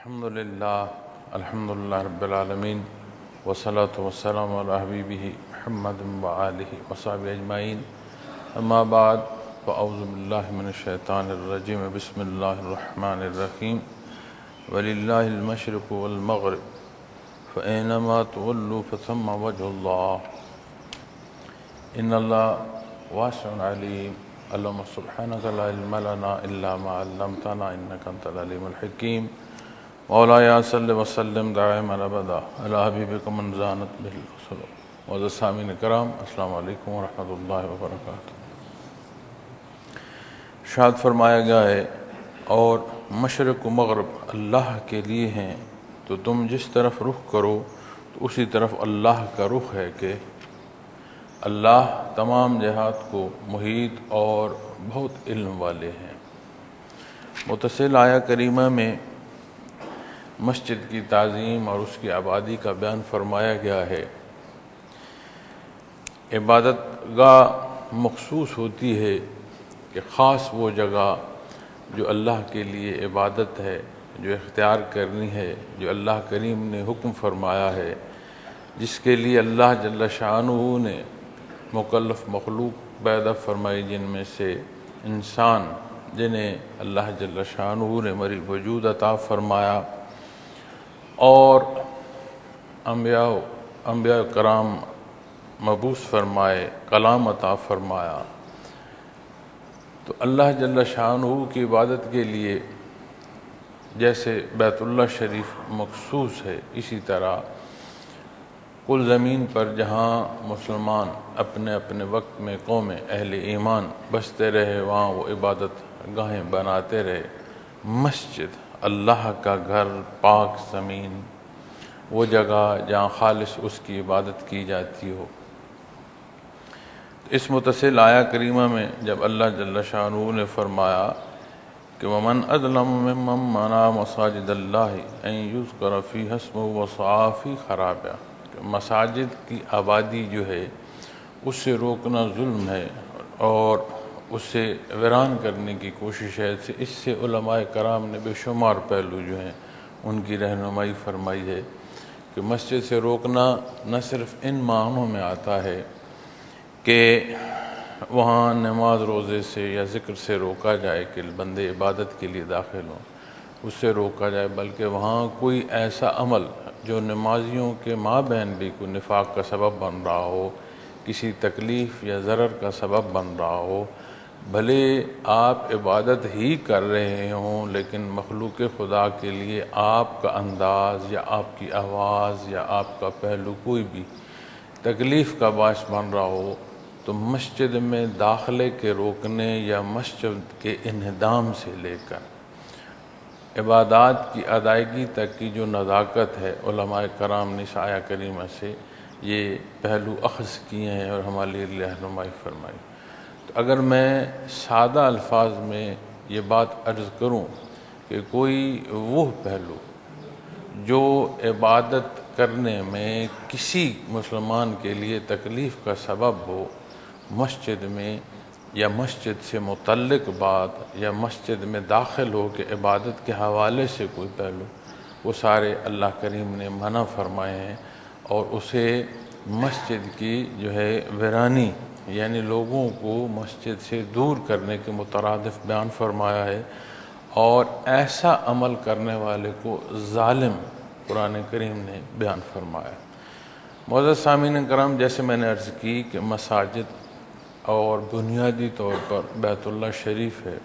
الحمدللہ رب العالمین والصلاة والسلام علی حبیبہ محمد وآلہ وصحبہ اجمعین اما بعد فاعوذ باللہ من الشیطان الرجیم بسم اللہ الرحمن الرحیم وللہ المشرق والمغرب فأینما تولوا فثم وجہ اللہ ان اللہ واسع علیم اللہم سبحانک لا علم لنا الا ما علمتنا انک انت العلیم الحکیم مولایا صلی وسلم دائما ابدا علی حبیبک من زانت بہ الرسل معزز سامعین کرام السلام علیکم ورحمۃ اللہ وبرکاتہ۔ ارشاد فرمایا گیا ہے اور مشرق و مغرب اللہ کے لیے ہیں، تو تم جس طرف رخ کرو تو اسی طرف اللہ کا رخ ہے کہ اللہ تمام جہات کو محیط اور بہت علم والے ہیں۔ متصل آیہ کریمہ میں مسجد کی تعظیم اور اس کی آبادی کا بیان فرمایا گیا ہے۔ عبادت گاہ مخصوص ہوتی ہے کہ خاص وہ جگہ جو اللہ کے لیے عبادت ہے، جو اختیار کرنی ہے، جو اللہ کریم نے حکم فرمایا ہے، جس کے لیے اللہ جل شانہ نے مکلف مخلوق پیدا فرمائی، جن میں سے انسان جنہیں اللہ جل شانہ نے مری وجود عطا فرمایا، اور انبیاء کرام مبعوث فرمائے، کلام عطا فرمایا۔ تو اللہ جل شانہ کی عبادت کے لیے جیسے بیت اللہ شریف مخصوص ہے، اسی طرح کل زمین پر جہاں مسلمان اپنے اپنے وقت میں قومیں اہل ایمان بستے رہے، وہاں وہ عبادت گاہیں بناتے رہے۔ مسجد اللہ کا گھر، پاک زمین، وہ جگہ جہاں خالص اس کی عبادت کی جاتی ہو۔ اس متصل آیہ کریمہ میں جب اللہ جل شانہ نے فرمایا کہ وَمَنْ أَظْلَمُ مِمَّنْ مَنَعَ مَسَاجِدَ اللَّهِ أَنْ يُذْكَرَ فِيهَا اسْمُهُ وَسَعَىٰ فِي خَرَابِهَا، مساجد کی آبادی جو ہے اس سے روکنا ظلم ہے اور اسے ویران کرنے کی کوشش ہے۔ اس سے علماء کرام نے بے شمار پہلو جو ہیں ان کی رہنمائی فرمائی ہے کہ مسجد سے روکنا نہ صرف ان معنوں میں آتا ہے کہ وہاں نماز روزے سے یا ذکر سے روکا جائے کہ بندے عبادت کے لیے داخل ہوں، اس سے روکا جائے، بلکہ وہاں کوئی ایسا عمل جو نمازیوں کے مابین بھی کوئی نفاق کا سبب بن رہا ہو، کسی تکلیف یا ضرر کا سبب بن رہا ہو، بھلے آپ عبادت ہی کر رہے ہوں لیکن مخلوق خدا کے لیے آپ کا انداز یا آپ کی آواز یا آپ کا پہلو کوئی بھی تکلیف کا باعث بن رہا ہو، تو مسجد میں داخلے کے روکنے یا مسجد کے انہدام سے لے کر عبادات کی ادائیگی تک کی جو نزاکت ہے، علماء کرام نے اس آیہ کریمہ سے یہ پہلو اخذ کیے ہیں اور ہمارے لیے رہنمائی فرمائی۔ تو اگر میں سادہ الفاظ میں یہ بات عرض کروں کہ کوئی وہ پہلو جو عبادت کرنے میں کسی مسلمان کے لیے تکلیف کا سبب ہو، مسجد میں یا مسجد سے متعلق بات یا مسجد میں داخل ہو کے عبادت کے حوالے سے کوئی پہلو، وہ سارے اللہ کریم نے منع فرمائے ہیں، اور اسے مسجد کی جو ہے ویرانی یعنی لوگوں کو مسجد سے دور کرنے کے مترادف بیان فرمایا ہے، اور ایسا عمل کرنے والے کو ظالم قرآن کریم نے بیان فرمایا۔ معزز سامعین کرام، جیسے میں نے عرض کی کہ مساجد اور بنیادی طور پر بیت اللہ شریف ہے،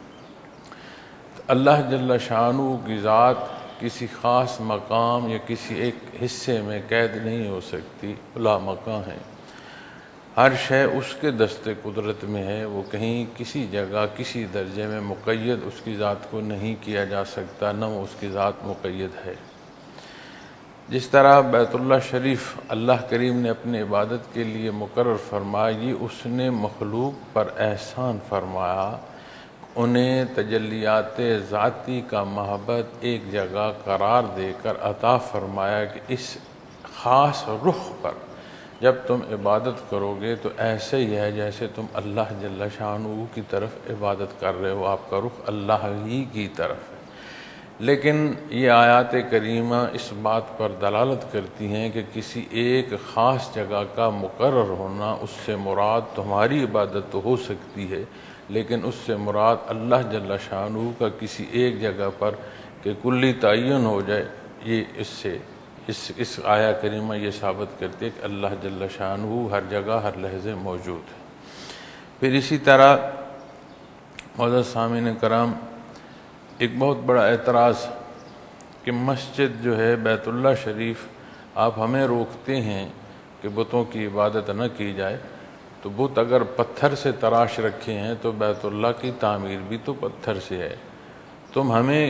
اللہ جل شانہ کی ذات کسی خاص مقام یا کسی ایک حصے میں قید نہیں ہو سکتی، لا مکان ہے۔ ہر شے اس کے دست قدرت میں ہے، وہ کہیں کسی جگہ کسی درجے میں مقید اس کی ذات کو نہیں کیا جا سکتا، نہ وہ اس کی ذات مقید ہے۔ جس طرح بیت اللہ شریف اللہ کریم نے اپنی عبادت کے لیے مقرر فرمایا، یہ اس نے مخلوق پر احسان فرمایا، انہیں تجلیات ذاتی کا محبت ایک جگہ قرار دے کر عطا فرمایا کہ اس خاص رخ پر جب تم عبادت کرو گے تو ایسے ہی ہے جیسے تم اللہ جل شانہ کی طرف عبادت کر رہے ہو، آپ کا رخ اللہ ہی کی طرف ہے۔ لیکن یہ آیات کریمہ اس بات پر دلالت کرتی ہیں کہ کسی ایک خاص جگہ کا مقرر ہونا، اس سے مراد تمہاری عبادت تو ہو سکتی ہے، لیکن اس سے مراد اللہ جل شانہ کا کسی ایک جگہ پر کہ کلی تعین ہو جائے، یہ اس آیہ کریمہ یہ ثابت کرتی ہے کہ اللہ جل شانہ ہر جگہ ہر لحظے موجود ہے۔ پھر اسی طرح معزز سامعین کرام، ایک بہت بڑا اعتراض کہ مسجد جو ہے بیت اللہ شریف، آپ ہمیں روکتے ہیں کہ بتوں کی عبادت نہ کی جائے، تو بت اگر پتھر سے تراش رکھے ہیں تو بیت اللہ کی تعمیر بھی تو پتھر سے ہے، تم ہمیں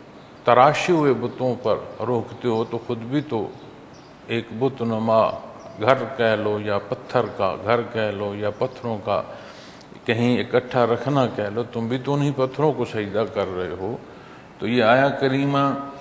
تراشے ہوئے بتوں پر روکتے ہو تو خود بھی تو ایک بت نما گھر کہہ لو یا پتھر کا گھر کہہ لو یا پتھروں کا کہیں اکٹھا رکھنا کہہ لو، تم بھی تو انہیں پتھروں کو سجدہ کر رہے ہو۔ تو یہ آیہ کریمہ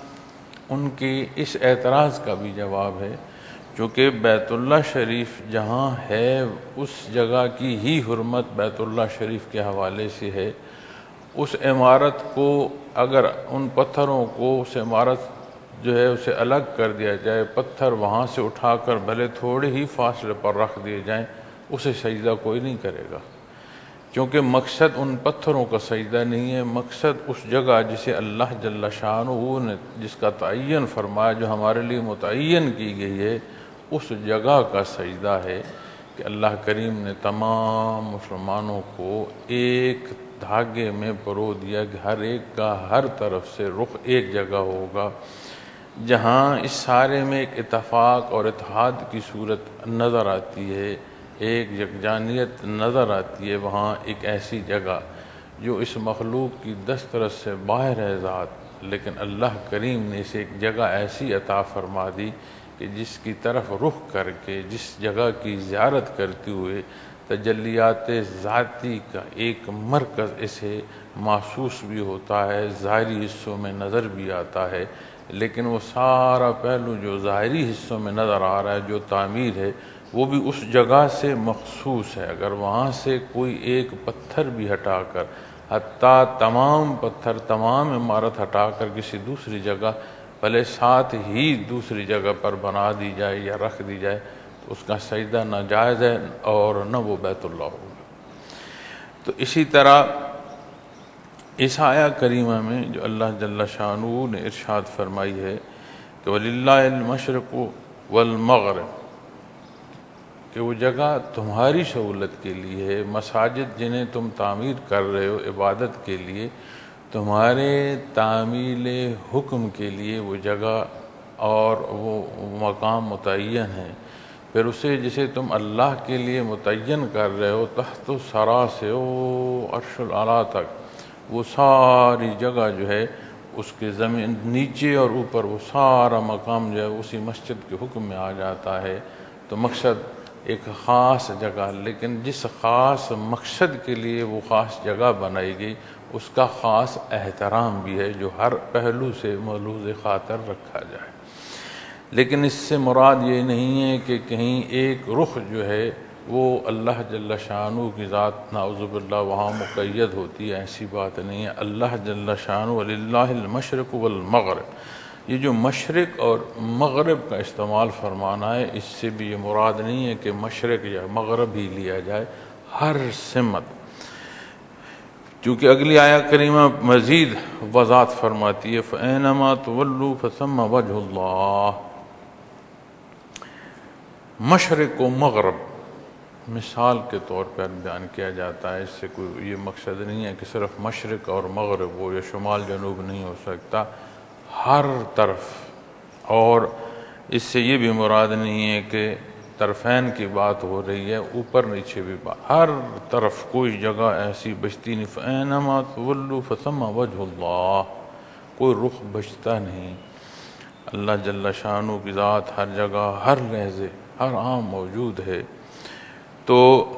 ان کے اس اعتراض کا بھی جواب ہے، چونکہ بیت اللہ شریف جہاں ہے اس جگہ کی ہی حرمت بیت اللہ شریف کے حوالے سے ہے۔ اس عمارت کو اگر ان پتھروں کو اس عمارت جو ہے اسے الگ کر دیا جائے، پتھر وہاں سے اٹھا کر بھلے تھوڑے ہی فاصلے پر رکھ دیے جائیں، اسے سجدہ کوئی نہیں کرے گا، کیونکہ مقصد ان پتھروں کا سجدہ نہیں ہے، مقصد اس جگہ جسے اللہ جل شانہ نے جس کا تعین فرمایا، جو ہمارے لیے متعین کی گئی ہے، اس جگہ کا سجدہ ہے کہ اللہ کریم نے تمام مسلمانوں کو ایک دھاگے میں پرو دیا کہ ہر ایک کا ہر طرف سے رخ ایک جگہ ہوگا، جہاں اس سارے میں ایک اتفاق اور اتحاد کی صورت نظر آتی ہے، ایک یکجانیت نظر آتی ہے، وہاں ایک ایسی جگہ جو اس مخلوق کی دسترس سے باہر ہے ذات، لیکن اللہ کریم نے اسے ایک جگہ ایسی عطا فرما دی کہ جس کی طرف رخ کر کے، جس جگہ کی زیارت کرتے ہوئے تجلیات ذاتی کا ایک مرکز اسے محسوس بھی ہوتا ہے، ظاہری حصوں میں نظر بھی آتا ہے، لیکن وہ سارا پہلو جو ظاہری حصوں میں نظر آ رہا ہے، جو تعمیر ہے، وہ بھی اس جگہ سے مخصوص ہے۔ اگر وہاں سے کوئی ایک پتھر بھی ہٹا کر، حتیٰ تمام پتھر تمام عمارت ہٹا کر کسی دوسری جگہ بھلے ساتھ ہی دوسری جگہ پر بنا دی جائے یا رکھ دی جائے، تو اس کا سجدہ ناجائز ہے اور نہ وہ بیت اللہ ہوگا۔ تو اسی طرح اس آیہ کریمہ میں جو اللہ جل شانہ نے ارشاد فرمائی ہے کہ وَلِلَّهِ الْمَشْرِقُ وَالْمَغْرِبُ، کہ وہ جگہ تمہاری سہولت کے لیے ہے، مساجد جنہیں تم تعمیر کر رہے ہو عبادت کے لیے، تمہارے تعمیل حکم کے لیے وہ جگہ اور وہ مقام متعین ہے، پھر اسے جسے تم اللہ کے لیے متعین کر رہے ہو تحت الثری سے عرش الاعلیٰ تک، وہ ساری جگہ جو ہے اس کے زمین نیچے اور اوپر وہ سارا مقام جو ہے اسی مسجد کے حکم میں آ جاتا ہے۔ تو مقصد ایک خاص جگہ، لیکن جس خاص مقصد کے لیے وہ خاص جگہ بنائی گئی اس کا خاص احترام بھی ہے جو ہر پہلو سے ملحوظ خاطر رکھا جائے، لیکن اس سے مراد یہ نہیں ہے کہ کہیں ایک رخ جو ہے وہ اللہ جل شانہ کی ذات نعوذ باللہ وہاں مقید ہوتی ہے، ایسی بات نہیں ہے۔ اللہ جل شانہ وَلِلَّهِ الْمَشْرِقُ وَالْمَغْرِبُ، یہ جو مشرق اور مغرب کا استعمال فرمانا ہے، اس سے بھی یہ مراد نہیں ہے کہ مشرق یا مغرب ہی لیا جائے، ہر سمت، چونکہ اگلی آیہ کریمہ مزید وضاحت فرماتی ہے فَأَيْنَمَا تُوَلُّوا فَثَمَّ وَجْهُ اللَّهِ۔ مشرق و مغرب مثال کے طور پر بیان کیا جاتا ہے، اس سے کوئی یہ مقصد نہیں ہے کہ صرف مشرق اور مغرب ہو یا شمال جنوب نہیں ہو سکتا، ہر طرف، اور اس سے یہ بھی مراد نہیں ہے کہ طرفین کی بات ہو رہی ہے، اوپر نیچے بھی بات، ہر طرف کوئی جگہ ایسی بچتی نہیں، فَأَيْنَمَا تُوَلُّوا فَثَمَّ وَجْهُ اللَّهِ، کوئی رخ بچتا نہیں، اللہ جل شانہ کی ذات ہر جگہ ہر لحظے ہر آن موجود ہے۔ تو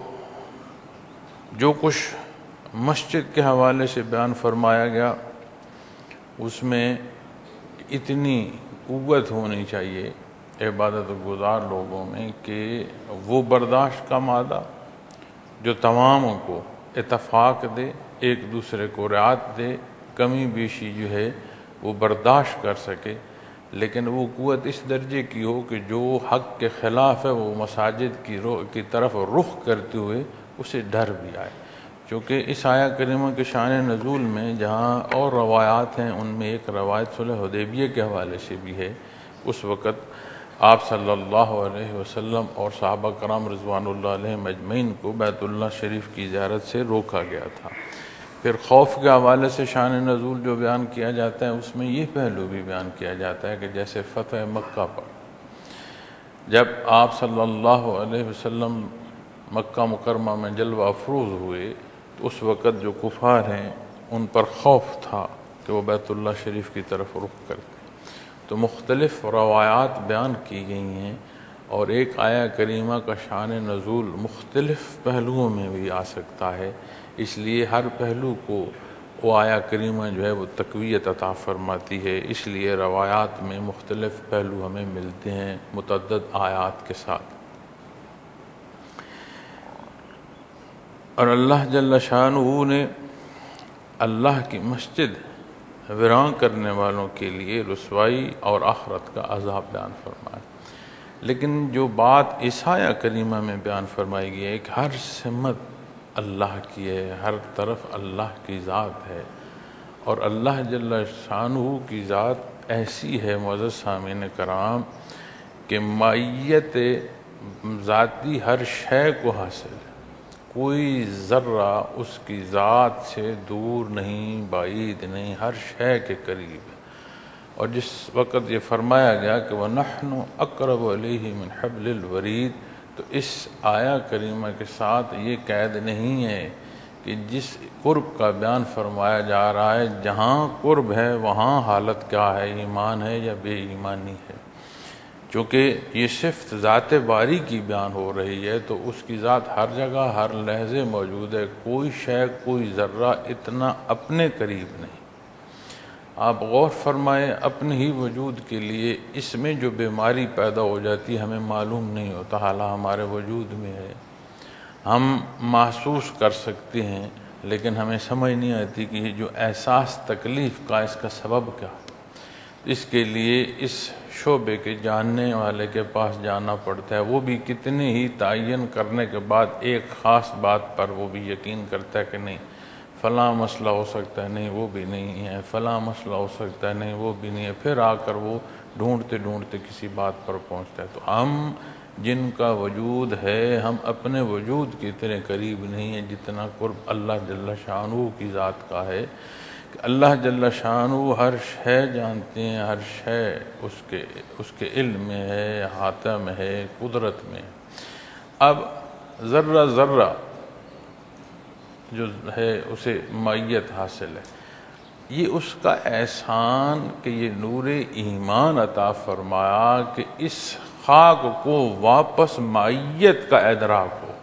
جو کچھ مسجد کے حوالے سے بیان فرمایا گیا اس میں اتنی قوت ہونی چاہیے عبادت گزار لوگوں میں کہ وہ برداشت کا مادہ جو تمام کو اتفاق دے، ایک دوسرے کو رعایت دے، کمی بیشی جو ہے وہ برداشت کر سکے، لیکن وہ قوت اس درجے کی ہو کہ جو حق کے خلاف ہے وہ مساجد کی طرف رخ کرتے ہوئے اسے ڈر بھی آئے۔ چونکہ اس آیہ کریمہ کے شان نزول میں جہاں اور روایات ہیں، ان میں ایک روایت صلح حدیبیہ کے حوالے سے بھی ہے۔ اس وقت آپ صلی اللہ علیہ وسلم اور صحابہ کرام رضوان اللہ علیہم اجمعین کو بیت اللہ شریف کی زیارت سے روکا گیا تھا۔ پھر خوف کے حوالے سے شان نزول جو بیان کیا جاتا ہے، اس میں یہ پہلو بھی بیان کیا جاتا ہے کہ جیسے فتح مکہ پر جب آپ صلی اللہ علیہ وسلم مکہ مکرمہ میں جلوہ افروز ہوئے تو اس وقت جو کفار ہیں ان پر خوف تھا کہ وہ بیت اللہ شریف کی طرف رخ کرتے، تو مختلف روایات بیان کی گئی ہیں، اور ایک آیہ کریمہ کا شان نزول مختلف پہلوؤں میں بھی آ سکتا ہے، اس لیے ہر پہلو کو وہ آیہ کریمہ جو ہے وہ تقویت عطا فرماتی ہے۔ اس لیے روایات میں مختلف پہلو ہمیں ملتے ہیں متعدد آیات کے ساتھ۔ اور اللہ جل شانہ نے اللہ کی مسجد ویران کرنے والوں کے لیے رسوائی اور آخرت کا عذاب بیان فرمایا، لیکن جو بات اس آیہ کریمہ میں بیان فرمائی گئی ہے کہ ہر سمت اللہ کی ہے، ہر طرف اللہ کی ذات ہے، اور اللہ جل شانہ کی ذات ایسی ہے معزز سامعین کرام کہ مائیت ذاتی ہر شے کو حاصل ہے، کوئی ذرہ اس کی ذات سے دور نہیں، بعید نہیں، ہر شے کے قریب ہے۔ اور جس وقت یہ فرمایا گیا کہ وَنَحْنُ أَقْرَبُ إِلَيْهِ مِنْ حَبْلِ الْوَرِيدِ، تو اس آیہ کریمہ کے ساتھ یہ قید نہیں ہے کہ جس قرب کا بیان فرمایا جا رہا ہے، جہاں قرب ہے وہاں حالت کیا ہے، ایمان ہے یا بے ایمانی ہے۔ چونکہ یہ صفت ذات باری کی بیان ہو رہی ہے تو اس کی ذات ہر جگہ ہر لحظے موجود ہے، کوئی شے کوئی ذرہ اتنا اپنے قریب نہیں۔ آپ غور فرمائیں، اپنے ہی وجود کے لیے اس میں جو بیماری پیدا ہو جاتی ہے ہمیں معلوم نہیں ہوتا، حالانکہ ہمارے وجود میں ہے، ہم محسوس کر سکتے ہیں، لیکن ہمیں سمجھ نہیں آتی کہ یہ جو احساس تکلیف کا اس کا سبب کیا ہے۔ اس کے لیے اس شعبے کے جاننے والے کے پاس جانا پڑتا ہے، وہ بھی کتنے ہی تعین کرنے کے بعد ایک خاص بات پر وہ بھی یقین کرتا ہے کہ نہیں فلاں مسئلہ ہو سکتا ہے، نہیں وہ بھی نہیں ہے، فلاں مسئلہ ہو سکتا ہے، نہیں وہ بھی نہیں ہے، پھر آ کر وہ ڈھونڈتے ڈھونڈتے کسی بات پر پہنچتا ہے۔ تو ہم جن کا وجود ہے، ہم اپنے وجود کی اتنے قریب نہیں ہیں جتنا قرب اللہ جل شانہ کی ذات کا ہے، کہ اللہ جل شانہ ہر شے جانتے ہیں، ہر شے اس کے علم میں ہے، احاطہ میں ہے، قدرت میں۔ اب ذرہ ذرہ جو ہے اسے مائیت حاصل ہے، یہ اس کا احسان کہ یہ نور ایمان عطا فرمایا کہ اس خاک کو واپس مائیت کا ادراک ہو،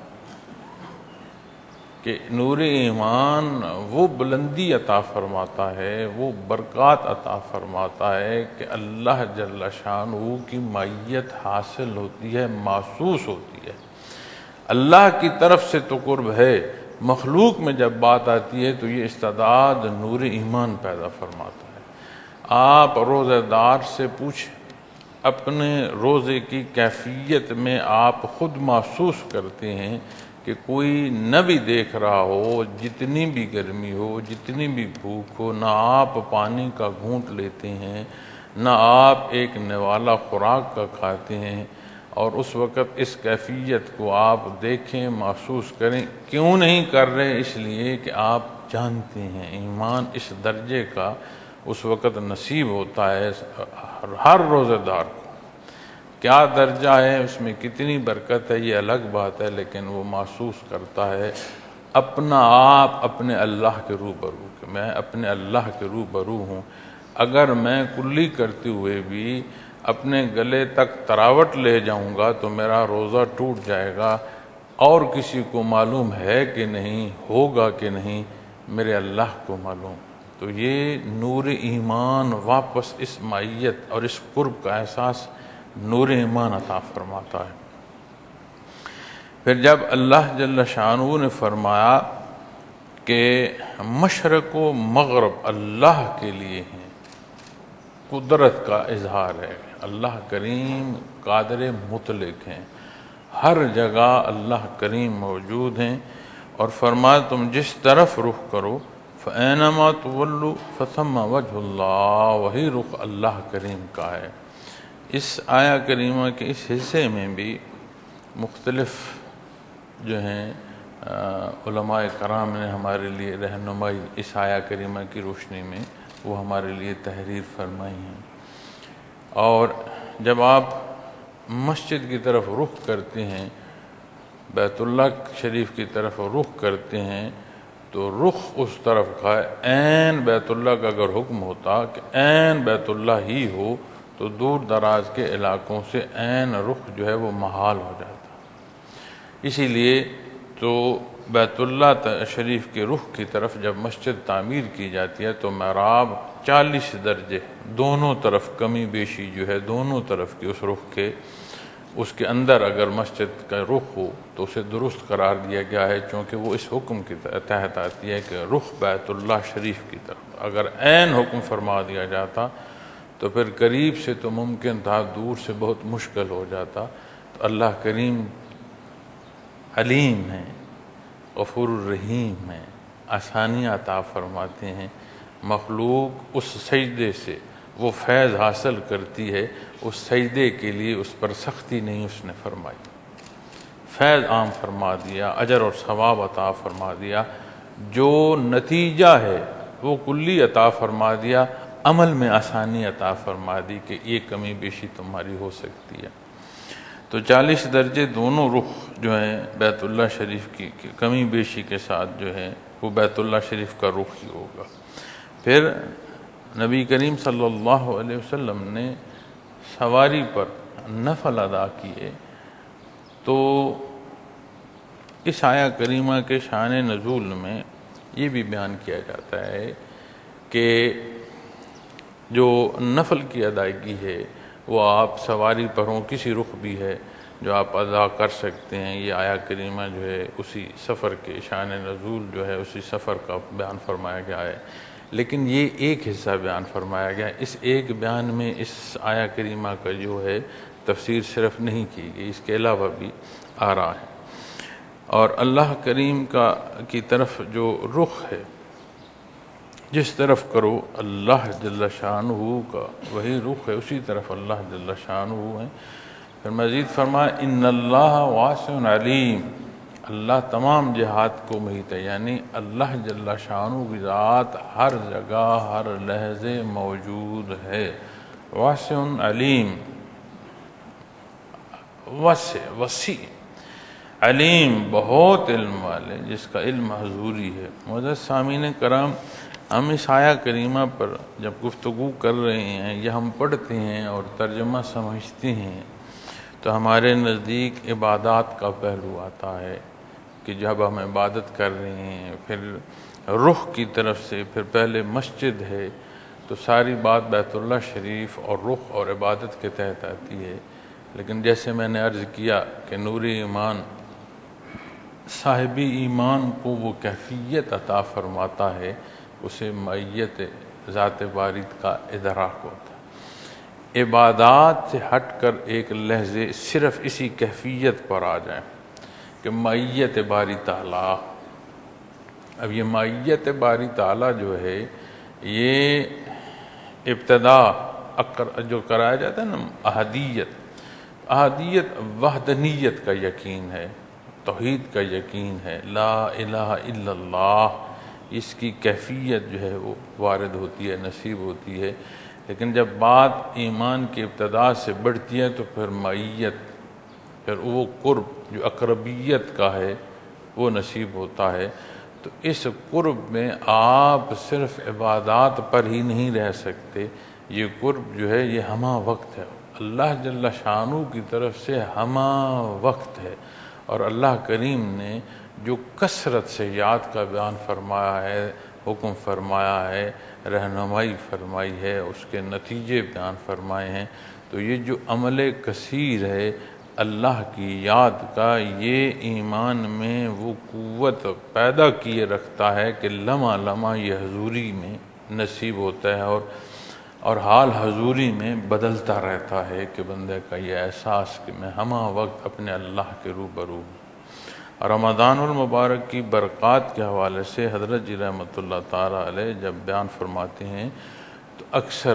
کہ نور ایمان وہ بلندی عطا فرماتا ہے، وہ برکات عطا فرماتا ہے کہ اللہ جل شانہ کی مائیت حاصل ہوتی ہے، محسوس ہوتی ہے۔ اللہ کی طرف سے تو قرب ہے، مخلوق میں جب بات آتی ہے تو یہ استعداد نور ایمان پیدا فرماتا ہے۔ آپ روزہ دار سے پوچھیں، اپنے روزے کی کیفیت میں آپ خود محسوس کرتے ہیں کہ کوئی نہ بھی دیکھ رہا ہو، جتنی بھی گرمی ہو، جتنی بھی بھوک ہو، نہ آپ پانی کا گھونٹ لیتے ہیں، نہ آپ ایک نوالا خوراک کا کھاتے ہیں، اور اس وقت اس کیفیت کو آپ دیکھیں، محسوس کریں۔ کیوں نہیں کر رہے؟ اس لیے کہ آپ جانتے ہیں ایمان اس درجے کا اس وقت نصیب ہوتا ہے ہر روزہ دار کو۔ کیا درجہ ہے، اس میں کتنی برکت ہے، یہ الگ بات ہے، لیکن وہ محسوس کرتا ہے اپنا آپ اپنے اللہ کے روبرو کہ میں اپنے اللہ کے روبرو ہوں۔ اگر میں کلی کرتے ہوئے بھی اپنے گلے تک تراوٹ لے جاؤں گا تو میرا روزہ ٹوٹ جائے گا، اور کسی کو معلوم ہے کہ نہیں، ہوگا کہ نہیں، میرے اللہ کو معلوم۔ تو یہ نور ایمان واپس اس مائیت اور اس قرب کا احساس نور ایمان عطا فرماتا ہے۔ پھر جب اللہ جل شانہ نے فرمایا کہ مشرق و مغرب اللہ کے لیے ہیں، قدرت کا اظہار ہے۔ اللہ کریم قادر مطلق ہیں، ہر جگہ اللہ کریم موجود ہیں، اور فرمایا تم جس طرف رخ کرو فَأَيْنَمَا تُوَلُّوا فَثَمَّ وَجْهُ اللَّهِ، وہی رخ اللہ کریم کا ہے۔ اس آیہ کریمہ کے اس حصے میں بھی مختلف جو ہیں علماء کرام نے ہمارے لیے رہنمائی اس آیہ کریمہ کی روشنی میں وہ ہمارے لیے تحریر فرمائی ہیں۔ اور جب آپ مسجد کی طرف رخ کرتے ہیں، بیت اللہ شریف کی طرف رخ کرتے ہیں، تو رخ اس طرف کا ہے۔ عین بیت اللہ کا اگر حکم ہوتا کہ عین بیت اللہ ہی ہو تو دور دراز کے علاقوں سے عین رخ جو ہے وہ محال ہو جاتا۔ اسی لیے تو بیت اللہ شریف کے رخ کی طرف جب مسجد تعمیر کی جاتی ہے تو محراب 40 درجے دونوں طرف کمی بیشی جو ہے دونوں طرف کی اس رخ کے، اس کے اندر اگر مسجد کا رخ ہو تو اسے درست قرار دیا گیا ہے، چونکہ وہ اس حکم کے تحت آتی ہے کہ رخ بیت اللہ شریف کی طرف۔ اگر عین حکم فرما دیا جاتا تو پھر قریب سے تو ممکن تھا، دور سے بہت مشکل ہو جاتا۔ تو اللہ کریم علیم ہیں، غفور الرحیم ہیں، آسانی عطا فرماتے ہیں۔ مخلوق اس سجدے سے وہ فیض حاصل کرتی ہے، اس سجدے کے لیے اس پر سختی نہیں اس نے فرمائی، فیض عام فرما دیا، اجر اور ثواب عطا فرما دیا، جو نتیجہ ہے وہ کلی عطا فرما دیا، عمل میں آسانی عطا فرما دی کہ یہ کمی بیشی تمہاری ہو سکتی ہے۔ تو 40 درجے دونوں رخ جو ہیں بیت اللہ شریف کی کمی بیشی کے ساتھ جو ہے وہ بیت اللہ شریف کا رخ ہی ہوگا۔ پھر نبی کریم صلی اللہ علیہ وسلم نے سواری پر نفل ادا کیے، تو اس آیہ کریمہ کے شان نزول میں یہ بھی بیان کیا جاتا ہے کہ جو نفل کی ادائیگی ہے وہ آپ سواری پر ہوں، کسی رخ بھی ہے جو آپ ادا کر سکتے ہیں۔ یہ آیہ کریمہ جو ہے اسی سفر کے شان نزول جو ہے اسی سفر کا بیان فرمایا گیا ہے، لیکن یہ ایک حصہ بیان فرمایا گیا ہے۔ اس ایک بیان میں اس آیہ کریمہ کا جو ہے تفسیر صرف نہیں کی گئی، اس کے علاوہ بھی آ رہا ہے۔ اور اللہ کریم کی طرف جو رخ ہے، جس طرف کرو اللہ جل شانہ کا وہی رخ ہے، اسی طرف اللہ جل شانہ ہے۔ پھر مزید فرمایا ان اللہ واسع علیم، اللہ تمام جہات کو محیط ہے، یعنی اللہ جل شانہ کی ذات ہر جگہ ہر لحظے موجود ہے۔ واسع علیم، وسیع، علیم بہت علم والے، جس کا علم حضوری ہے۔ معزز سامعین کرام، ہم اس آیہ کریمہ پر جب گفتگو کر رہے ہیں یا ہم پڑھتے ہیں اور ترجمہ سمجھتے ہیں تو ہمارے نزدیک عبادات کا پہلو آتا ہے کہ جب ہم عبادت کر رہے ہیں، پھر رخ کی طرف سے پھر پہلے مسجد ہے، تو ساری بات بیت اللہ شریف اور رخ اور عبادت کے تحت آتی ہے۔ لیکن جیسے میں نے عرض کیا کہ نور ایمان صاحب ایمان کو وہ کیفیت عطا فرماتا ہے، اسے معیت ذات باری کا ادراک ہوتا ہے۔ عبادات سے ہٹ کر ایک لحظے صرف اسی کیفیت پر آ جائیں کہ معیت باری تعالیٰ۔ اب یہ معیت باری تعالیٰ جو ہے یہ ابتدا جو کرایا جاتا ہے نا، احدیت وحدانیت کا یقین ہے، توحید کا یقین ہے، لا الہ الا اللہ، اس کی کیفیت جو ہے وہ وارد ہوتی ہے، نصیب ہوتی ہے۔ لیکن جب بات ایمان کی ابتدا سے بڑھتی ہے تو پھر معیت، پھر وہ قرب جو اقربیت کا ہے وہ نصیب ہوتا ہے۔ تو اس قرب میں آپ صرف عبادات پر ہی نہیں رہ سکتے، یہ قرب جو ہے یہ ہمہ وقت ہے، اللہ جل شانہ کی طرف سے ہمہ وقت ہے۔ اور اللہ کریم نے جو کثرت سے یاد کا بیان فرمایا ہے، حکم فرمایا ہے، رہنمائی فرمائی ہے، اس کے نتیجے بیان فرمائے ہیں، تو یہ جو عمل کثیر ہے اللہ کی یاد کا، یہ ایمان میں وہ قوت پیدا کیے رکھتا ہے کہ لمحہ لمحہ یہ حضوری میں نصیب ہوتا ہے۔ اور اور حال حضوری میں بدلتا رہتا ہے کہ بندے کا یہ احساس کہ میں ہمہ وقت اپنے اللہ کے روبرو ہوں۔ رمضان المبارک کی برکات کے حوالے سے حضرت جی رحمۃ اللہ تعالیٰ علیہ جب بیان فرماتے ہیں تو اکثر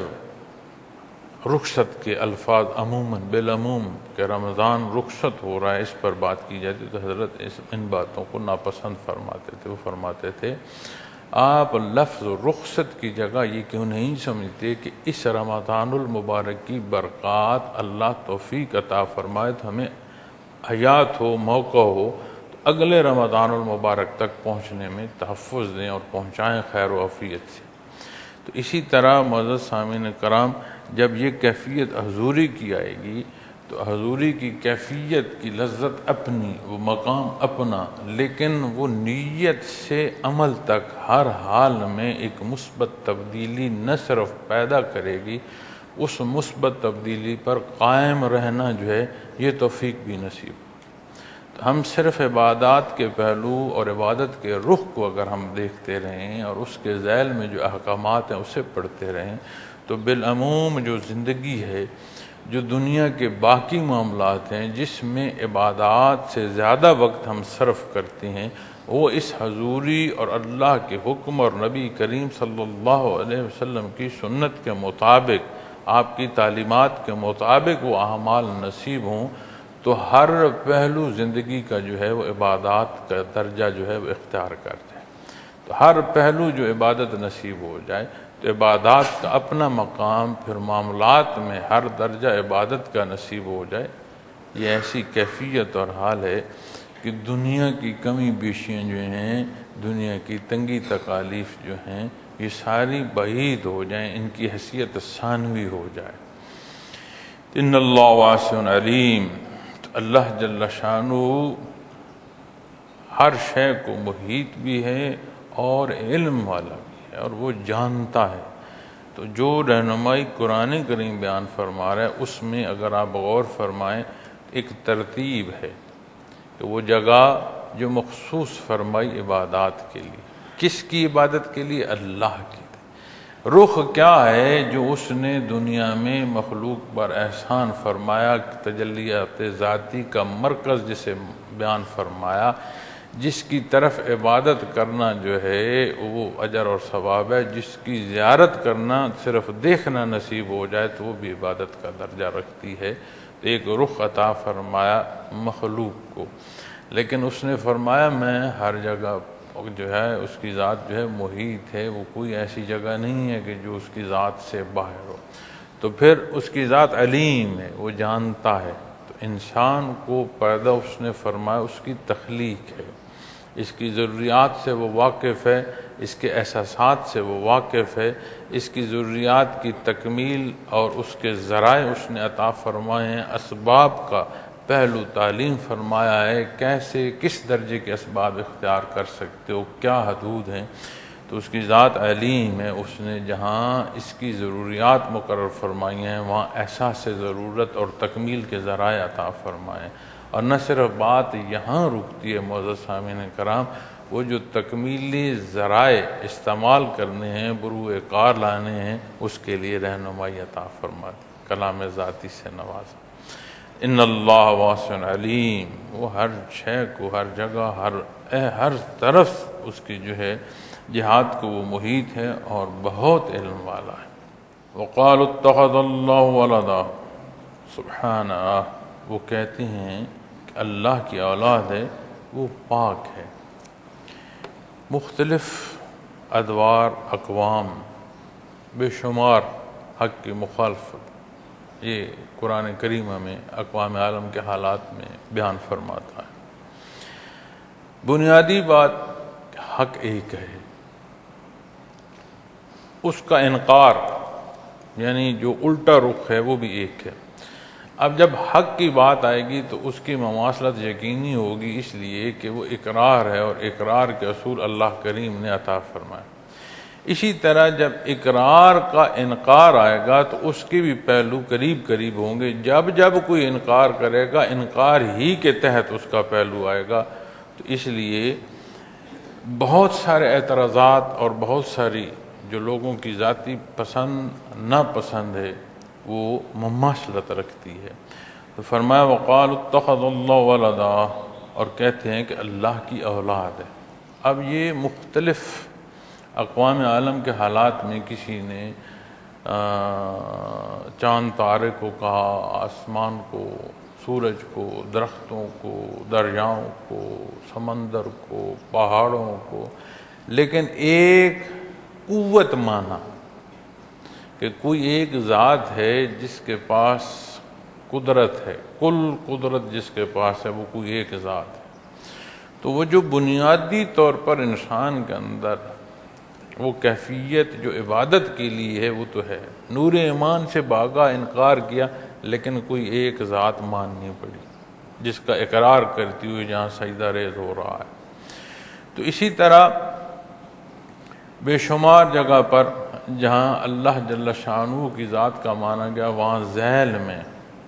رخصت کے الفاظ عموماً بالعموم کہ رمضان رخصت ہو رہا ہے اس پر بات کی جاتی، تو حضرت ان باتوں کو ناپسند فرماتے تھے۔ وہ فرماتے تھے آپ لفظ رخصت کی جگہ یہ کیوں نہیں سمجھتے کہ اس رمضان المبارک کی برکات اللہ توفیق عطا فرمائے تو ہمیں حیات ہو، موقع ہو تو اگلے رمضان المبارک تک پہنچنے میں تحفظ دیں اور پہنچائیں خیر و عافیت سے۔ تو اسی طرح معزز سامعین کرام جب یہ کیفیت حضوری کی آئے گی تو حضوری کی کیفیت کی لذت اپنی، وہ مقام اپنا، لیکن وہ نیت سے عمل تک ہر حال میں ایک مثبت تبدیلی نہ صرف پیدا کرے گی، اس مثبت تبدیلی پر قائم رہنا جو ہے یہ توفیق بھی نصیب۔ تو ہم صرف عبادات کے پہلو اور عبادت کے رخ کو اگر ہم دیکھتے رہیں اور اس کے ذیل میں جو احکامات ہیں اسے پڑھتے رہیں تو بالعموم جو زندگی ہے، جو دنیا کے باقی معاملات ہیں جس میں عبادات سے زیادہ وقت ہم صرف کرتے ہیں، وہ اس حضوری اور اللہ کے حکم اور نبی کریم صلی اللہ علیہ وسلم کی سنت کے مطابق، آپ کی تعلیمات کے مطابق وہ اعمال نصیب ہوں تو ہر پہلو زندگی کا جو ہے وہ عبادات کا درجہ جو ہے وہ اختیار کر جائے۔ تو ہر پہلو جو عبادت نصیب ہو جائے تو عبادات کا اپنا مقام، پھر معاملات میں ہر درجہ عبادت کا نصیب ہو جائے، یہ ایسی کیفیت اور حال ہے کہ دنیا کی کمی بیشیاں جو ہیں، دنیا کی تنگی تکالیف جو ہیں، یہ ساری بعید ہو جائیں، ان کی حیثیت ثانوی ہو جائے۔ ان اللہ واسع علیم، تو اللہ جل شانہ ہر شے کو محیط بھی ہے اور علم والا بھی ہے اور وہ جانتا ہے۔ تو جو رہنمائی قرآن کریم بیان فرما رہا ہے اس میں اگر آپ غور فرمائیں ایک ترتیب ہے کہ وہ جگہ جو مخصوص فرمائی عبادات کے لیے، کس کی عبادت کے لیے؟ اللہ کی۔ رخ کیا ہے جو اس نے دنیا میں مخلوق پر احسان فرمایا، تجلیات ذاتی کا مرکز جسے بیان فرمایا، جس کی طرف عبادت کرنا جو ہے وہ اجر اور ثواب ہے، جس کی زیارت کرنا صرف دیکھنا نصیب ہو جائے تو وہ بھی عبادت کا درجہ رکھتی ہے۔ تو ایک رخ عطا فرمایا مخلوق کو، لیکن اس نے فرمایا میں ہر جگہ جو ہے اس کی ذات جو ہے محیط ہے، وہ کوئی ایسی جگہ نہیں ہے کہ جو اس کی ذات سے باہر ہو۔ تو پھر اس کی ذات علیم ہے، وہ جانتا ہے۔ تو انسان کو پیدا اس نے فرمایا اس کی تخلیق ہے، اس کی ضروریات سے وہ واقف ہے، اس کے احساسات سے وہ واقف ہے، اس کی ضروریات کی تکمیل اور اس کے ذرائع اس نے عطا فرمائے ہیں، اسباب کا پہلو تعلیم فرمایا ہے، کیسے کس درجے کے اسباب اختیار کر سکتے ہو، کیا حدود ہیں۔ تو اس کی ذات علیم ہے، اس نے جہاں اس کی ضروریات مقرر فرمائی ہیں وہاں احساس ضرورت اور تکمیل کے ذرائع عطا فرمائے۔ اور نہ صرف بات یہاں رکتی ہے معزز سامعین کرام، وہ جو تکمیلی ذرائع استعمال کرنے ہیں، بروئے کار لانے ہیں، اس کے لیے رہنمائی عطا فرماتے، کلام ذاتی سے نوازا۔ ان اللہ واسع علیم، وہ ہر شے کو، ہر جگہ، ہر طرف اس کی جو ہے جہاد کو وہ محیط ہے اور بہت علم والا ہے۔ وقالوا اتخذ اللہ ولدا، سبحانہ، وہ کہتے ہیں کہ اللہ کی اولاد ہے، وہ پاک ہے۔ مختلف ادوار، اقوام، بے شمار حق کی مخالفت یہ قرآن کریمہ میں اقوام عالم کے حالات میں بیان فرماتا ہے۔ بنیادی بات حق ایک ہے، اس کا انکار یعنی جو الٹا رخ ہے وہ بھی ایک ہے۔ اب جب حق کی بات آئے گی تو اس کی مماثلت یقینی ہوگی، اس لیے کہ وہ اقرار ہے اور اقرار کے اصول اللہ کریم نے عطا فرمائے۔ اسی طرح جب اقرار کا انکار آئے گا تو اس کے بھی پہلو قریب قریب ہوں گے۔ جب کوئی انکار کرے گا انکار ہی کے تحت اس کا پہلو آئے گا۔ تو اس لیے بہت سارے اعتراضات اور بہت ساری جو لوگوں کی ذاتی پسند ناپسند ہے وہ مماثلت رکھتی ہے۔ تو فرمایا وقال اتخذ اللہ ولدا، اور کہتے ہیں کہ اللہ کی اولاد ہے۔ اب یہ مختلف اقوام عالم کے حالات میں کسی نے چاند تارے کو کہا، آسمان کو، سورج کو، درختوں کو، دریاؤں کو، سمندر کو، پہاڑوں کو، لیکن ایک قوت مانا کہ کوئی ایک ذات ہے جس کے پاس قدرت ہے، کل قدرت جس کے پاس ہے وہ کوئی ایک ذات ہے۔ تو وہ جو بنیادی طور پر انسان کے اندر وہ کیفیت جو عبادت کے لیے ہے وہ تو ہے، نور ایمان سے بھاگا، انکار کیا، لیکن کوئی ایک ذات ماننی پڑی جس کا اقرار کرتی ہوئی جہاں سجدہ ریز ہو رہا ہے۔ تو اسی طرح بے شمار جگہ پر جہاں اللہ جل شانہ کی ذات کا مانا گیا، وہاں ذیل میں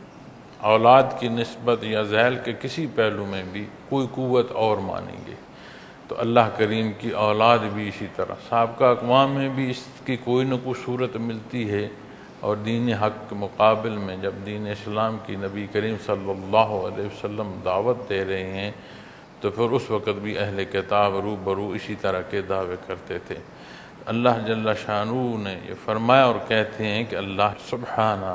اولاد کی نسبت یا ذیل کے کسی پہلو میں بھی کوئی قوت اور مانی گئی۔ تو اللہ کریم کی اولاد بھی اسی طرح سابقہ اقوام میں بھی اس کی کوئی نہ کوئی صورت ملتی ہے، اور دین حق کے مقابل میں جب دین اسلام کی نبی کریم صلی اللہ علیہ وسلم دعوت دے رہے ہیں تو پھر اس وقت بھی اہل کتاب روبرو اسی طرح کے دعوے کرتے تھے۔ اللہ جل شانہ نے یہ فرمایا اور کہتے ہیں کہ اللہ سبحانہ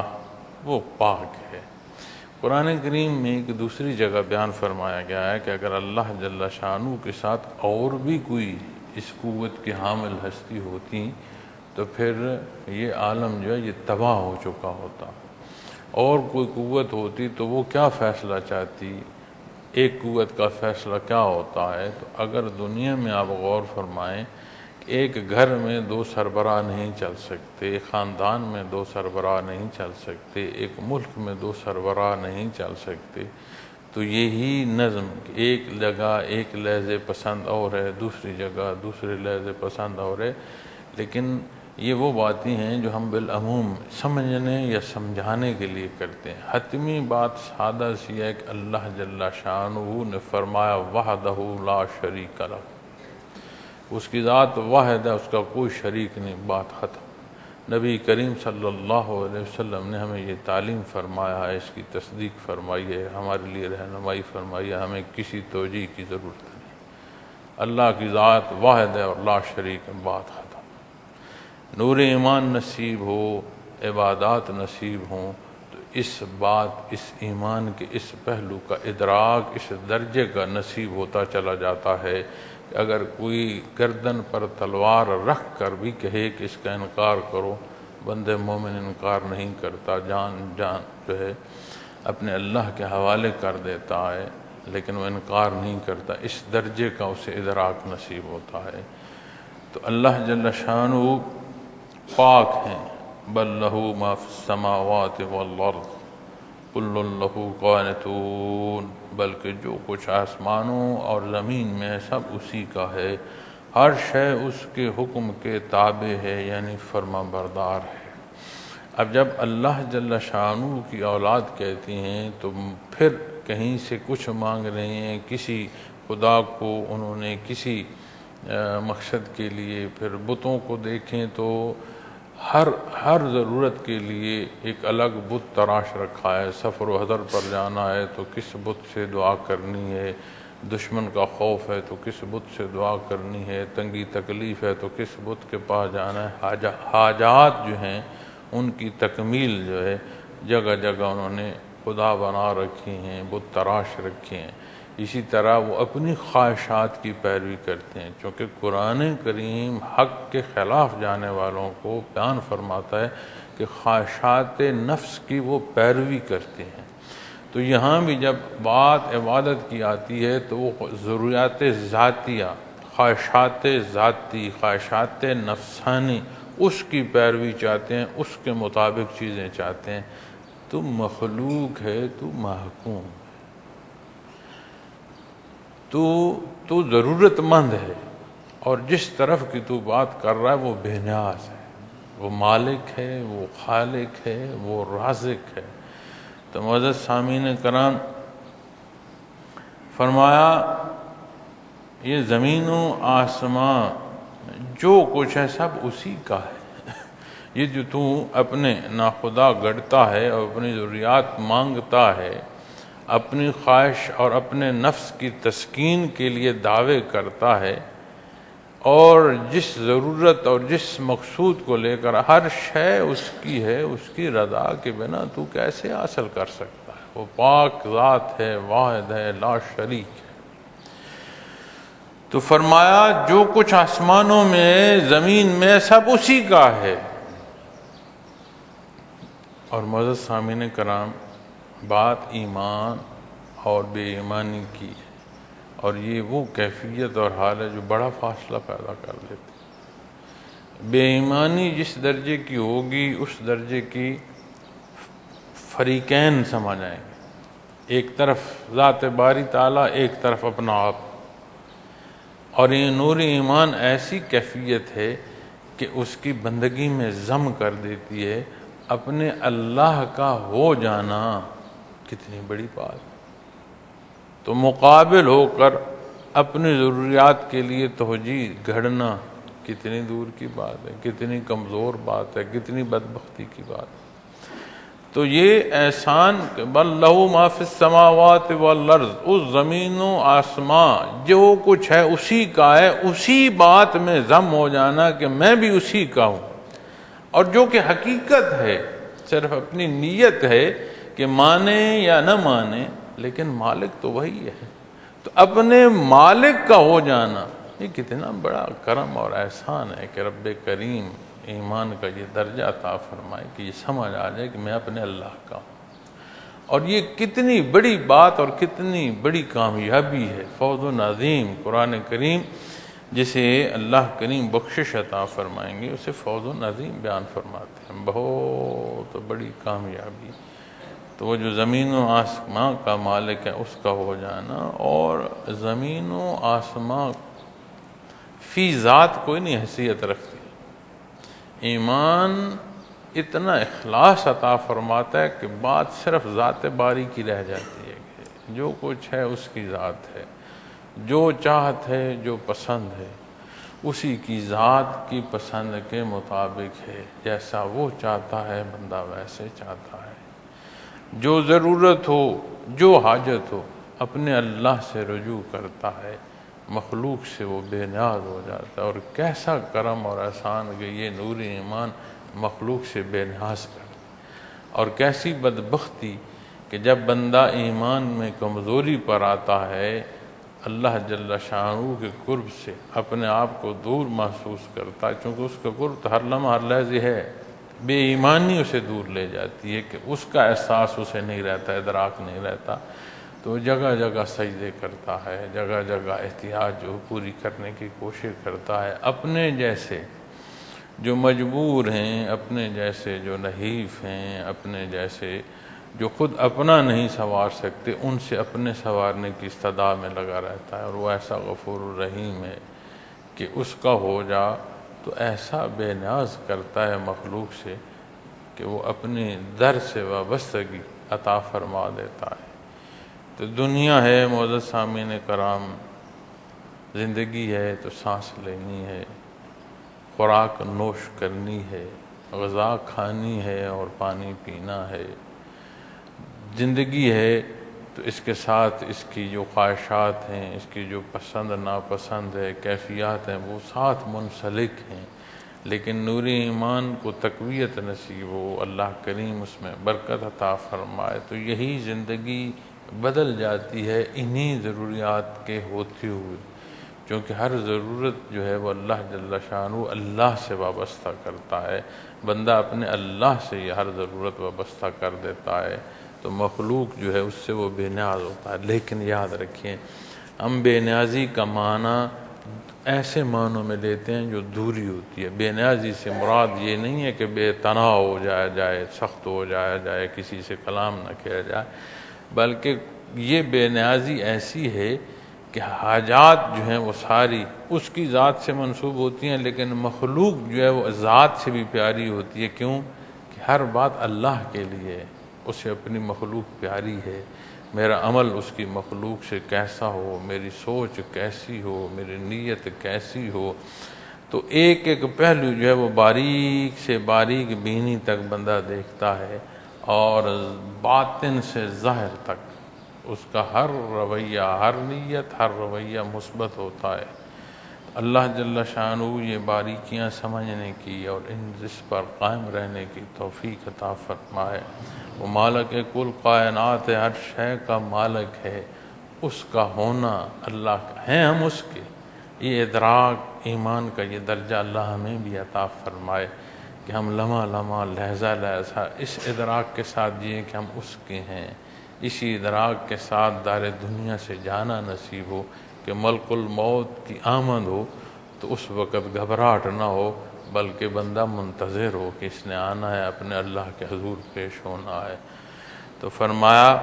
وہ پاک ہے۔ قرآن کریم میں ایک دوسری جگہ بیان فرمایا گیا ہے کہ اگر اللہ جل شانہ کے ساتھ اور بھی کوئی اس قوت کی حامل ہستی ہوتی تو پھر یہ عالم جو ہے یہ تباہ ہو چکا ہوتا، اور کوئی قوت ہوتی تو وہ کیا فیصلہ چاہتی، ایک قوت کا فیصلہ کیا ہوتا ہے۔ تو اگر دنیا میں آپ غور فرمائیں، ایک گھر میں دو سربراہ نہیں چل سکتے، ایک خاندان میں دو سربراہ نہیں چل سکتے، ایک ملک میں دو سربراہ نہیں چل سکتے، تو یہی نظم ایک جگہ ایک لہجے پسند اور ہے، دوسری جگہ دوسرے لہجے پسند اور ہے، لیکن یہ وہ باتیں ہیں جو ہم بالعموم سمجھنے یا سمجھانے کے لیے کرتے ہیں۔ حتمی بات سادہ سی ہے کہ اللہ جل شانہ نے فرمایا وحدہ لا شریک لہ، اس کی ذات واحد ہے، اس کا کوئی شریک نہیں، بات ختم۔ نبی کریم صلی اللہ علیہ وسلم نے ہمیں یہ تعلیم فرمایا ہے، اس کی تصدیق فرمائی ہے، ہمارے لیے رہنمائی فرمائی ہے، ہمیں کسی توجیہ کی ضرورت نہیں۔ اللہ کی ذات واحد ہے اور لا شریک ہے، بات ختم۔ نور ایمان نصیب ہو، عبادات نصیب ہوں، تو اس بات، اس ایمان کے اس پہلو کا ادراک اس درجے کا نصیب ہوتا چلا جاتا ہے کہ اگر کوئی گردن پر تلوار رکھ کر بھی کہے کہ اس کا انکار کرو، بندے مومن انکار نہیں کرتا، جان جو ہے اپنے اللہ کے حوالے کر دیتا ہے، لیکن وہ انکار نہیں کرتا، اس درجے کا اسے ادراک نصیب ہوتا ہے۔ تو اللہ جل شانہ پاک ہیں، بل لہ ما فی السماوات والارض کل لہ قانتون، بلکہ جو کچھ آسمانوں اور زمین میں سب اسی کا ہے، ہر شے اس کے حکم کے تابع ہے، یعنی فرما بردار ہے۔ اب جب اللہ جل شانہ کی اولاد کہتی ہیں تو پھر کہیں سے کچھ مانگ رہے ہیں، کسی خدا کو انہوں نے کسی مقصد کے لیے، پھر بتوں کو دیکھیں تو ہر ضرورت کے لیے ایک الگ بت تراش رکھا ہے، سفر و حضر پر جانا ہے تو کس بت سے دعا کرنی ہے، دشمن کا خوف ہے تو کس بت سے دعا کرنی ہے، تنگی تکلیف ہے تو کس بت کے پاس جانا ہے، حاجات جو ہیں ان کی تکمیل جو ہے جگہ جگہ انہوں نے خدا بنا رکھی ہیں، بت تراش رکھے ہیں۔ اسی طرح وہ اپنی خواہشات کی پیروی کرتے ہیں، چونکہ قرآن کریم حق کے خلاف جانے والوں کو بیان فرماتا ہے کہ خواہشات نفس کی وہ پیروی کرتے ہیں۔ تو یہاں بھی جب بات عبادت کی آتی ہے تو وہ ضروریات ذاتیہ، خواہشات ذاتی، خواہشات نفسانی، اس کی پیروی چاہتے ہیں، اس کے مطابق چیزیں چاہتے ہیں۔ تو مخلوق ہے، تو محکوم ہے، تو ضرورت مند ہے، اور جس طرف کی تو بات کر رہا ہے وہ بے نیاز ہے، وہ مالک ہے، وہ خالق ہے، وہ رازق ہے۔ تو معزز سامعین کرام، فرمایا یہ زمین و آسمان جو کچھ ہے سب اسی کا ہے۔ یہ جو تو اپنے ناخدا گڑتا ہے اور اپنی ضروریات مانگتا ہے، اپنی خواہش اور اپنے نفس کی تسکین کے لیے دعوے کرتا ہے، اور جس ضرورت اور جس مقصود کو لے کر ہر شے اس کی ہے، اس کی رضا کے بنا تو کیسے حاصل کر سکتا ہے؟ وہ پاک ذات ہے، واحد ہے، لا شریک ہے۔ تو فرمایا جو کچھ آسمانوں میں، زمین میں، سب اسی کا ہے۔ اور معزز سامعین کرام، بات ایمان اور بے ایمانی کی ہے، اور یہ وہ کیفیت اور حال ہے جو بڑا فاصلہ پیدا کر دیتی ہے۔ بے ایمانی جس درجے کی ہوگی اس درجے کی فریقین سمجھ آئیں گے، ایک طرف ذات باری تعالیٰ، ایک طرف اپنا آپ۔ اور یہ نور ایمان ایسی کیفیت ہے کہ اس کی بندگی میں ضم کر دیتی ہے۔ اپنے اللہ کا ہو جانا کتنی بڑی بات ہے، تو مقابل ہو کر اپنی ضروریات کے لیے توجیہ گھڑنا کتنی دور کی بات ہے، کتنی کمزور بات ہے، کتنی بدبختی کی بات ہے۔ تو یہ احسان بل لہو ما فی السماوات والارض، اس زمین و آسمان جو کچھ ہے اسی کا ہے، اسی بات میں ضم ہو جانا کہ میں بھی اسی کا ہوں، اور جو کہ حقیقت ہے، صرف اپنی نیت ہے کہ مانے یا نہ مانے، لیکن مالک تو وہی ہے۔ تو اپنے مالک کا ہو جانا یہ کتنا بڑا کرم اور احسان ہے کہ رب کریم ایمان کا یہ درجہ عطا فرمائے کہ یہ سمجھ آ جائے کہ میں اپنے اللہ کا ہوں۔ اور یہ کتنی بڑی بات اور کتنی بڑی کامیابی ہے، فوز عظیم۔ قرآن کریم جسے اللہ کریم بخشش عطا فرمائیں گے اسے فوز عظیم بیان فرماتے ہیں، بہت بڑی کامیابی۔ تو وہ جو زمین و آسمان کا مالک ہے اس کا ہو جانا، اور زمین و آسمان فی ذات کوئی نہیں حیثیت رکھتی۔ ایمان اتنا اخلاص عطا فرماتا ہے کہ بات صرف ذات باری کی رہ جاتی ہے کہ جو کچھ ہے اس کی ذات ہے، جو چاہت ہے، جو پسند ہے اسی کی ذات کی پسند کے مطابق ہے، جیسا وہ چاہتا ہے بندہ ویسے چاہتا ہے۔ جو ضرورت ہو، جو حاجت ہو، اپنے اللہ سے رجوع کرتا ہے، مخلوق سے وہ بے نیاز ہو جاتا ہے۔ اور کیسا کرم اور احسان کہ یہ نور ایمان مخلوق سے بے نیاز کر، اور کیسی بدبختی کہ جب بندہ ایمان میں کمزوری پر آتا ہے، اللہ جل شانہ کے قرب سے اپنے آپ کو دور محسوس کرتا ہے، چونکہ اس کا قرب ہر لمحہ ہر لحظے ہے۔ بے ایمانی اسے دور لے جاتی ہے کہ اس کا احساس اسے نہیں رہتا، ادراک نہیں رہتا، تو جگہ جگہ سجدے کرتا ہے، جگہ جگہ احتیاج جو پوری کرنے کی کوشش کرتا ہے۔ اپنے جیسے جو مجبور ہیں، اپنے جیسے جو نحیف ہیں، اپنے جیسے جو خود اپنا نہیں سنوار سکتے، ان سے اپنے سنوارنے کی استدعا میں لگا رہتا ہے۔ اور وہ ایسا غفور الرحیم ہے کہ اس کا ہو جا تو ایسا بے نیاز کرتا ہے مخلوق سے کہ وہ اپنی در سے وابستگی عطا فرما دیتا ہے۔ تو دنیا ہے معزز سامعین کرام، زندگی ہے تو سانس لینی ہے، خوراک نوش کرنی ہے، غذا کھانی ہے اور پانی پینا ہے۔ زندگی ہے تو اس کے ساتھ اس کی جو خواہشات ہیں، اس کی جو پسند ناپسند ہے، کیفیات ہیں، وہ ساتھ منسلک ہیں۔ لیکن نور ایمان کو تقویت نصیب ہو، اللہ کریم اس میں برکت عطا فرمائے، تو یہی زندگی بدل جاتی ہے انہی ضروریات کے ہوتے ہوئے، کیونکہ ہر ضرورت جو ہے وہ اللہ جل شانہ اللہ سے وابستہ کرتا ہے۔ بندہ اپنے اللہ سے یہ ہر ضرورت وابستہ کر دیتا ہے تو مخلوق جو ہے اس سے وہ بے نیاز ہوتا ہے۔ لیکن یاد رکھیں، ہم بے نیازی کا معنی ایسے معنوں میں لیتے ہیں جو دوری ہوتی ہے۔ بے نیازی سے مراد یہ نہیں ہے کہ بے تناؤ ہو جائے، سخت ہو جائے، کسی سے کلام نہ کیا جائے، بلکہ یہ بے نیازی ایسی ہے کہ حاجات جو ہیں وہ ساری اس کی ذات سے منسوب ہوتی ہیں، لیکن مخلوق جو ہے وہ ذات سے بھی پیاری ہوتی ہے۔ کیوں کہ ہر بات اللہ کے لیے ہے، اسے اپنی مخلوق پیاری ہے۔ میرا عمل اس کی مخلوق سے کیسا ہو، میری سوچ کیسی ہو، میری نیت کیسی ہو، تو ایک ایک پہلو جو ہے وہ باریک سے باریک بینی تک بندہ دیکھتا ہے، اور باطن سے ظاہر تک اس کا ہر رویہ، ہر نیت، ہر رویہ مثبت ہوتا ہے۔ اللہ جل شانہ یہ باریکیاں سمجھنے کی اور اس پر قائم رہنے کی توفیق عطا فرمائے۔ وہ مالک کل کائنات ہے، ہر شے کا مالک ہے، اس کا ہونا اللہ کا ہے، ہم اس کے۔ یہ ادراک ایمان کا یہ درجہ اللہ ہمیں بھی عطا فرمائے کہ ہم لمحہ لمحہ لحظہ لحظہ اس ادراک کے ساتھ جئیں کہ ہم اس کے ہیں، اسی ادراک کے ساتھ دار دنیا سے جانا نصیب ہو کہ ملک الموت کی آمد ہو تو اس وقت گھبراہٹ نہ ہو، بلکہ بندہ منتظر ہو کہ اس نے آنا ہے، اپنے اللہ کے حضور پیش ہونا ہے۔ تو فرمایا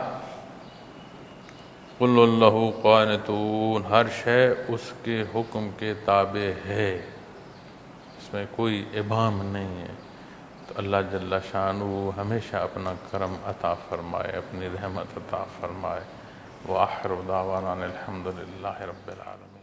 قل اللہ قانتون، ہر شے اس کے حکم کے تابع ہے، اس میں کوئی ابہام نہیں ہے۔ تو اللہ جل شانہ ہمیشہ اپنا کرم عطا فرمائے، اپنی رحمت عطا فرمائے۔ وآخر دعوانا الحمد للہ رب العالمین۔